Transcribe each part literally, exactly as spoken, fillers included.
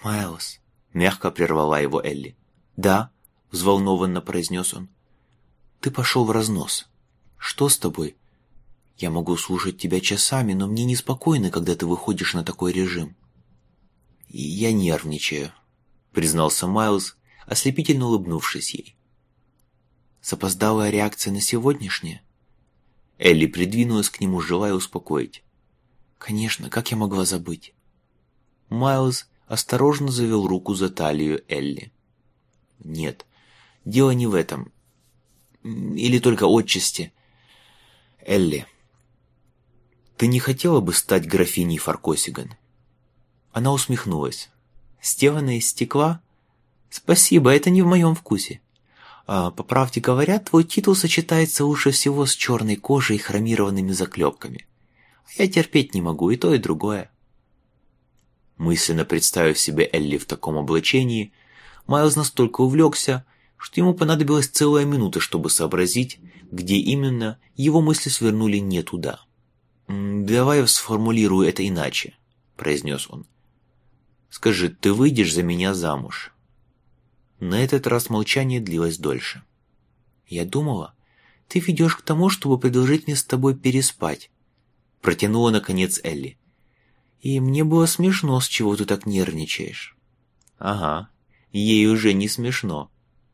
«Майлз», — мягко прервала его Элли. «Да», — взволнованно произнес он. «Ты пошел в разнос. Что с тобой? Я могу слушать тебя часами, но мне неспокойно, когда ты выходишь на такой режим». «Я нервничаю», — признался Майлз, ослепительно улыбнувшись ей. «Запоздалая реакция на сегодняшнее?» Элли придвинулась к нему, желая успокоить. «Конечно, как я могла забыть?» Майлз осторожно завел руку за талию Элли. «Нет, дело не в этом. Или только отчасти. Элли, ты не хотела бы стать графиней Фаркосиган?» Она усмехнулась. «Сделано из стекла? Спасибо, это не в моем вкусе. А, по правде говоря, твой титул сочетается лучше всего с черной кожей и хромированными заклепками. А я терпеть не могу и то, и другое». Мысленно представив себе Элли в таком облачении, Майлз настолько увлекся, что ему понадобилась целая минута, чтобы сообразить, где именно его мысли свернули не туда. «Давай я сформулирую это иначе», — произнес он. «Скажи, ты выйдешь за меня замуж?» На этот раз молчание длилось дольше. «Я думала, ты ведешь к тому, чтобы предложить мне с тобой переспать», — протянула наконец Элли. «И мне было смешно, с чего ты так нервничаешь». «Ага, ей уже не смешно».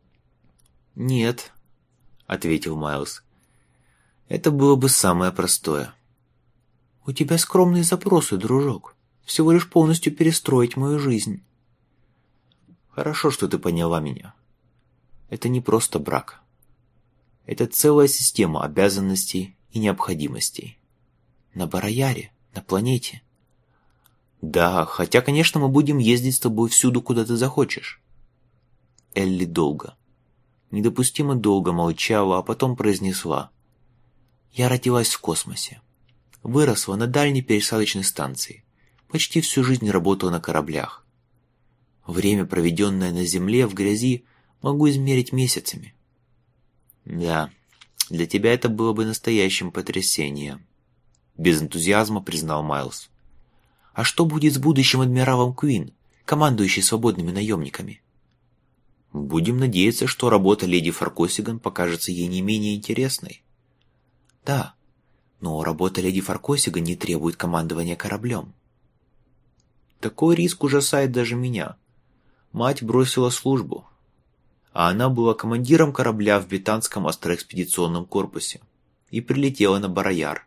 «Нет», — ответил Майлз. «Это было бы самое простое». «У тебя скромные запросы, дружок. Всего лишь полностью перестроить мою жизнь». «Хорошо, что ты поняла меня. Это не просто брак. Это целая система обязанностей и необходимостей. На Барояре, на планете». «Да, хотя, конечно, мы будем ездить с тобой всюду, куда ты захочешь». Элли долго, недопустимо долго молчала, а потом произнесла. «Я родилась в космосе. Выросла на дальней пересадочной станции. Почти всю жизнь работала на кораблях. Время, проведенное на Земле в грязи, могу измерить месяцами». «Да, для тебя это было бы настоящим потрясением», — без энтузиазма признал Майлз. «А что будет с будущим адмиралом Куин, командующей свободными наемниками?» «Будем надеяться, что работа леди Фаркосиган покажется ей не менее интересной». «Да, но работа леди Фаркосиган не требует командования кораблем». «Такой риск ужасает даже меня. Мать бросила службу, а она была командиром корабля в британском астроэкспедиционном корпусе и прилетела на Барояр».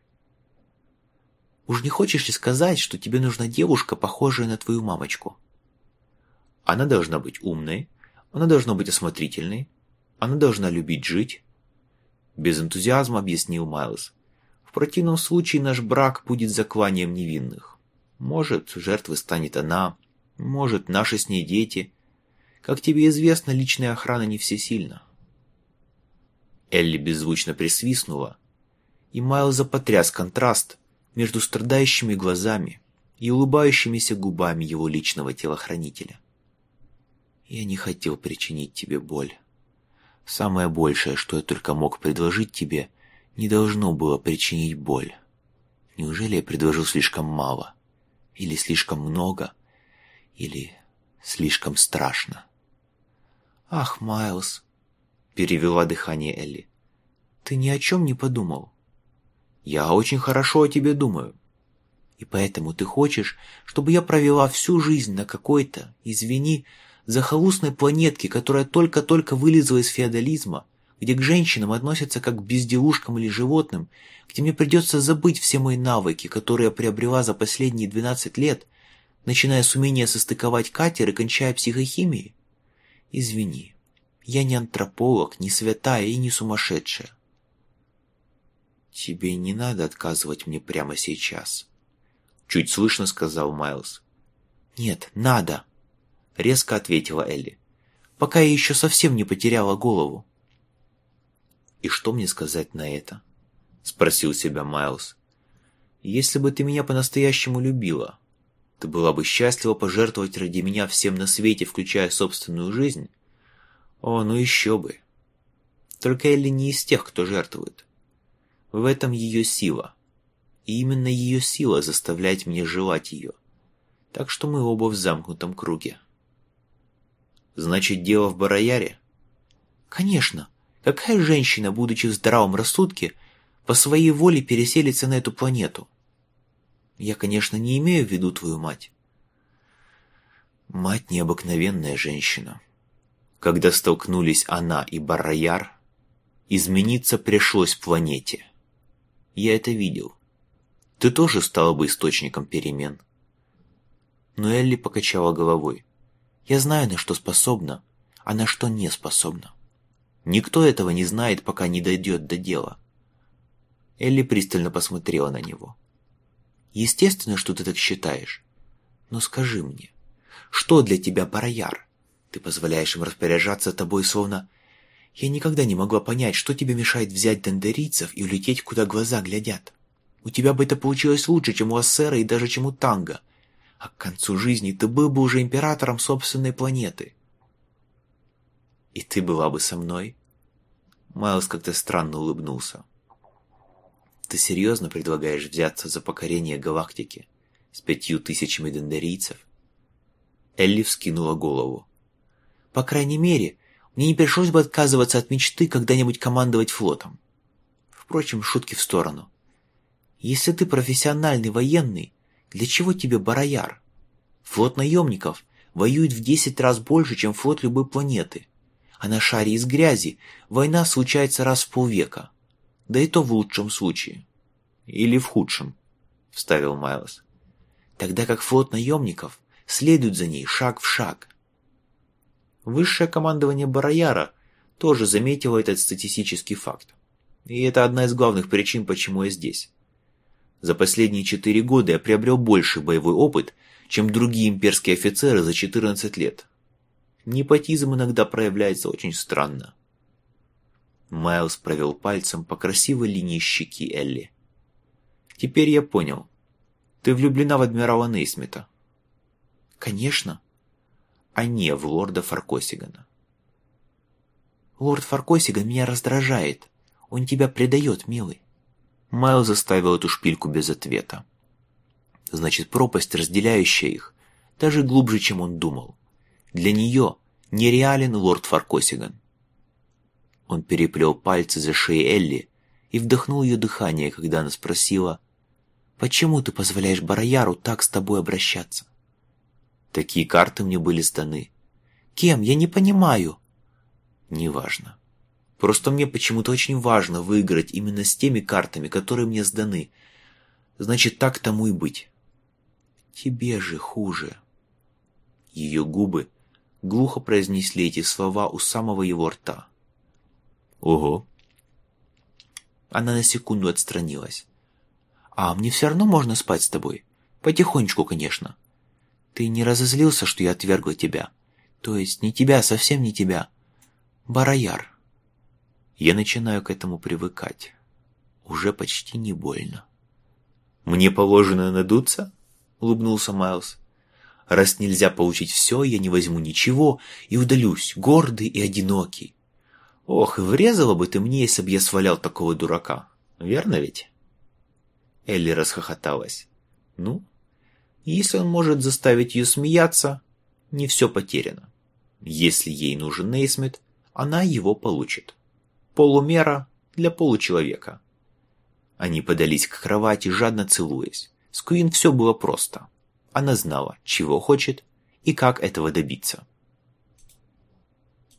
«Уж не хочешь ли сказать, что тебе нужна девушка, похожая на твою мамочку?» «Она должна быть умной, она должна быть осмотрительной, она должна любить жить», — без энтузиазма объяснил Майлз. «В противном случае наш брак будет закланием невинных. Может, жертвой станет она, может, наши с ней дети. Как тебе известно, личная охрана не всесильна». Элли беззвучно присвистнула, и Майлза потряс контраст между страдающими глазами и улыбающимися губами его личного телохранителя. «Я не хотел причинить тебе боль. Самое большее, что я только мог предложить тебе, не должно было причинить боль. Неужели я предложил слишком мало? Или слишком много? Или слишком страшно?» «Ах, Майлз», — перевела дыхание Элли, — «ты ни о чем не подумал». «Я очень хорошо о тебе думаю. И поэтому ты хочешь, чтобы я провела всю жизнь на какой-то, извини, захолустной планетке, которая только-только вылезла из феодализма, где к женщинам относятся как к безделушкам или животным, где мне придется забыть все мои навыки, которые я приобрела за последние двенадцать лет, начиная с умения состыковать катер и кончая психохимией? Извини, я не антрополог, не святая и не сумасшедшая». «Тебе не надо отказывать мне прямо сейчас», — чуть слышно сказал Майлз. «Нет, надо», — резко ответила Элли, — «пока я еще совсем не потеряла голову». «И что мне сказать на это?» — спросил себя Майлз. «Если бы ты меня по-настоящему любила, ты была бы счастлива пожертвовать ради меня всем на свете, включая собственную жизнь? О, ну еще бы. Только Элли не из тех, кто жертвует. В этом ее сила. И именно ее сила заставляет меня желать ее. Так что мы оба в замкнутом круге». Значит, дело в Барояре? Конечно. Какая женщина, будучи в здравом рассудке, по своей воле переселится на эту планету? Я, конечно, не имею в виду твою мать. Мать необыкновенная женщина. Когда столкнулись она и Барояр, измениться пришлось планете. Я это видел. Ты тоже стала бы источником перемен. Но Элли покачала головой. Я знаю, на что способна, а на что не способна. Никто этого не знает, пока не дойдет до дела. Элли пристально посмотрела на него. Естественно, что ты так считаешь. Но скажи мне, что для тебя Барояр? Ты позволяешь им распоряжаться тобой, словно... Я никогда не могла понять, что тебе мешает взять дендерийцев и улететь, куда глаза глядят. У тебя бы это получилось лучше, чем у Ассера и даже чем у Танга. А к концу жизни ты был бы уже императором собственной планеты. И ты была бы со мной? Майлз как-то странно улыбнулся. Ты серьезно предлагаешь взяться за покорение галактики с пятью тысячами дендерийцев? Элли вскинула голову. По крайней мере, мне не пришлось бы отказываться от мечты когда-нибудь командовать флотом. Впрочем, шутки в сторону. Если ты профессиональный военный, для чего тебе Барояр? Флот наемников воюет в десять раз больше, чем флот любой планеты. А на шаре из грязи война случается раз в полвека. Да и то в лучшем случае. Или в худшем, вставил Майлз. Тогда как флот наемников следует за ней шаг в шаг. Высшее командование Барояра тоже заметило этот статистический факт. И это одна из главных причин, почему я здесь. За последние четыре года я приобрел больший боевой опыт, чем другие имперские офицеры за четырнадцать лет. Непотизм иногда проявляется очень странно. Майлз провел пальцем по красивой линии щеки Элли. Теперь я понял. Ты влюблена в адмирала Нейсмита. Конечно. А не в лорда Фаркосигана. Лорд Фаркосиган меня раздражает. Он тебя предает, милый. Майлз заставил эту шпильку без ответа. Значит, пропасть, разделяющая их, даже глубже, чем он думал. Для нее нереален лорд Фаркосиган. Он переплел пальцы за шеей Элли и вдохнул ее дыхание, когда она спросила, «Почему ты позволяешь Барояру так с тобой обращаться?» «Такие карты мне были сданы». «Кем? Я не понимаю». «Неважно. Просто мне почему-то очень важно выиграть именно с теми картами, которые мне сданы. Значит, так тому и быть». «Тебе же хуже». Ее губы глухо произнесли эти слова у самого его рта. «Ого». Она на секунду отстранилась. «А мне все равно можно спать с тобой? Потихонечку, конечно. Ты не разозлился, что я отвергла тебя? То есть не тебя, совсем не тебя. Барояр». Я начинаю к этому привыкать. Уже почти не больно. «Мне положено надуться?» — улыбнулся Майлз. «Раз нельзя получить все, я не возьму ничего и удалюсь, гордый и одинокий. Ох, и врезала бы ты мне, если бы я свалял такого дурака. Верно ведь?» Элли расхохоталась. «Ну, если он может заставить ее смеяться, не все потеряно. Если ей нужен Нейсмит, она его получит. Полумера для получеловека». Они подались к кровати, жадно целуясь. С Куин все было просто. Она знала, чего хочет и как этого добиться.